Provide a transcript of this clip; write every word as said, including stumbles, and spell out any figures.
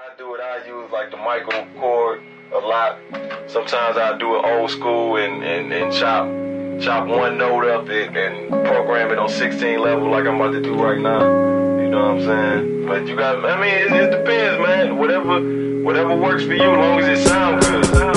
I do it, I use like the Michael chord a lot. Sometimes I do it old school and, and, and chop chop one note up it and program it on sixteen level like I'm about to do right now. You know what I'm saying? But you got, I mean, it, it depends, man. Whatever, whatever works for you, as long as it sounds good.